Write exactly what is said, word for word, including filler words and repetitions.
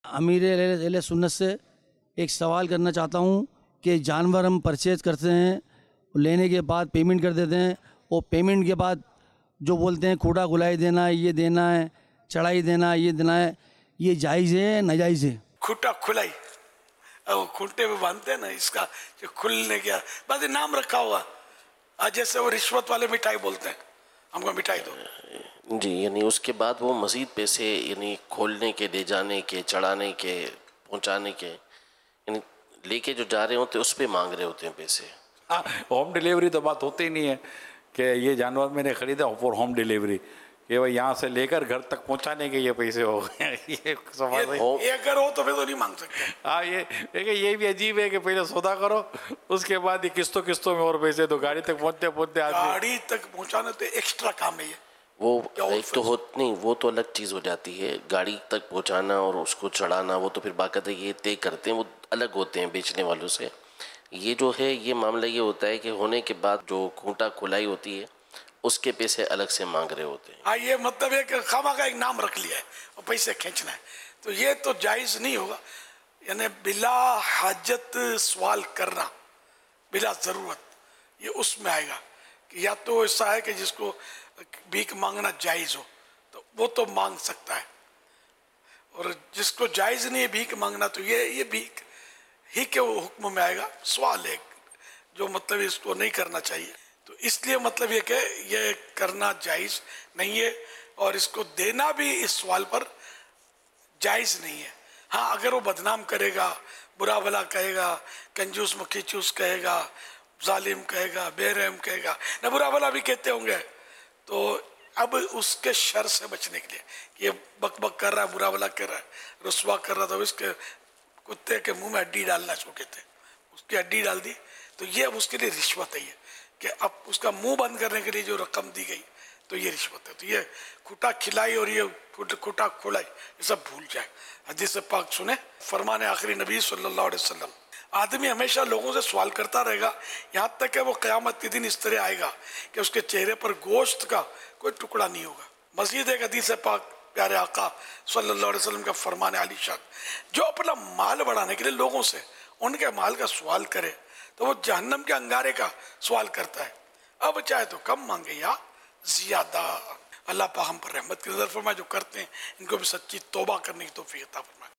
امیر اہل سنت سے ایک سوال کرنا چاہتا ہوں کہ جانور ہم پرچیز کرتے ہیں، لینے کے بعد پیمنٹ کر دیتے ہیں، اور پیمنٹ کے بعد جو بولتے ہیں کھوٹا کھلائی دینا ہے، یہ دینا ہے، چڑھائی دینا ہے، یہ دینا ہے، یہ جائز ہے ناجائز ہے؟ کھوٹا کھلائی وہ کھوٹے میں باندھتے ہیں نا، اس کا جو کھلنے کیا بس نام رکھا ہوا، جیسے وہ رشوت والے مٹھائی بولتے ہیں، ہم کو مٹھائی دو جی، یعنی اس کے بعد وہ مزید پیسے یعنی کھولنے کے، لے جانے کے، چڑھانے کے، پہنچانے کے، یعنی لے کے جو جا رہے ہوتے اس پہ مانگ رہے ہوتے ہیں پیسے۔ ہاں، ہوم ڈیلیوری تو بات ہوتی ہی نہیں ہے کہ یہ جانور میں نے خریدا فور ہوم ڈیلیوری، کہ وہ یہاں سے لے کر گھر تک پہنچانے کے یہ پیسے ہو گئے۔ یہ سوال ہے، یہ اگر ہو تو پھر تو نہیں مانگ سکتے۔ ہاں، یہ دیکھیں یہ بھی عجیب ہے کہ پہلے سودا کرو، اس کے بعد یہ قسطوں قسطوں میں اور پیسے دو، گاڑی تک پہنچتے پہنچتے آدمی۔ گاڑی تک پہنچانا تو ایکسٹرا کام ہے یہ۔ وہ ایک تو ہو نہیں، وہ تو الگ چیز ہو جاتی ہے، گاڑی تک پہنچانا اور اس کو چڑھانا، وہ تو پھر باقاعدہ یہ طے کرتے ہیں، وہ الگ ہوتے ہیں بیچنے والوں سے۔ یہ جو ہے یہ معاملہ یہ ہوتا ہے کہ ہونے کے بعد جو کھوٹا کھلائی ہوتی ہے اس کے پیسے الگ سے مانگ رہے ہوتے ہیں۔ ہاں، یہ مطلب ہے کہ خواہ کا ایک نام رکھ لیا ہے اور پیسے کھینچنا ہے، تو یہ تو جائز نہیں ہوگا۔ یعنی بلا حاجت سوال کرنا، بلا ضرورت، یہ اس میں آئے گا کہ یا تو ایسا ہے کہ جس کو بھیک مانگنا جائز ہو تو وہ تو مانگ سکتا ہے، اور جس کو جائز نہیں ہے بھیک مانگنا تو یہ یہ بھیک ہی کے وہ حکم میں آئے گا۔ سوال ہے جو مطلب اس کو نہیں کرنا چاہیے، تو اس لیے مطلب یہ کہ یہ کرنا جائز نہیں ہے، اور اس کو دینا بھی اس سوال پر جائز نہیں ہے۔ ہاں، اگر وہ بدنام کرے گا، برا بھلا کہے گا، کنجوس مکھی چوس کہے گا، ظالم کہے گا، بے رحم کہے گا، نہ برا بھلا بھی کہتے ہوں گے، تو اب اس کے شر سے بچنے کے لیے یہ بک بک کر رہا ہے، برا بھلا کر رہا ہے، رسوا کر رہا تھا، اس کے کتے کے منہ میں ہڈی ڈالنا اس کو کہتے ہیں، اس کی ہڈی ڈال دی تو یہ اب اس کے لیے رشوت ہے، یہ کہ اب اس کا منہ بند کرنے کے لیے جو رقم دی گئی تو یہ رشوت ہے۔ تو یہ کھوٹا کھلائی اور یہ کھوٹا کھلائی یہ سب بھول جائے۔ حدیث پاک سنیں، فرمان آخری نبی صلی اللہ علیہ وسلم، آدمی ہمیشہ لوگوں سے سوال کرتا رہے گا یہاں تک کہ وہ قیامت کے دن اس طرح آئے گا کہ اس کے چہرے پر گوشت کا کوئی ٹکڑا نہیں ہوگا۔ مزید ایک حدیث پاک پیارے آقا صلی اللہ علیہ وسلم کا فرمان عالی شان، جو اپنا مال بڑھانے کے لیے لوگوں سے ان کے مال کا سوال کرے تو وہ جہنم کے انگارے کا سوال کرتا ہے، اب چاہے تو کم مانگے یا زیادہ۔ اللہ پاک ہم پر رحمت کی نظر فرمائے، جو کرتے ہیں ان کو بھی سچی توبہ کرنے کی توفیق عطا فرمائے۔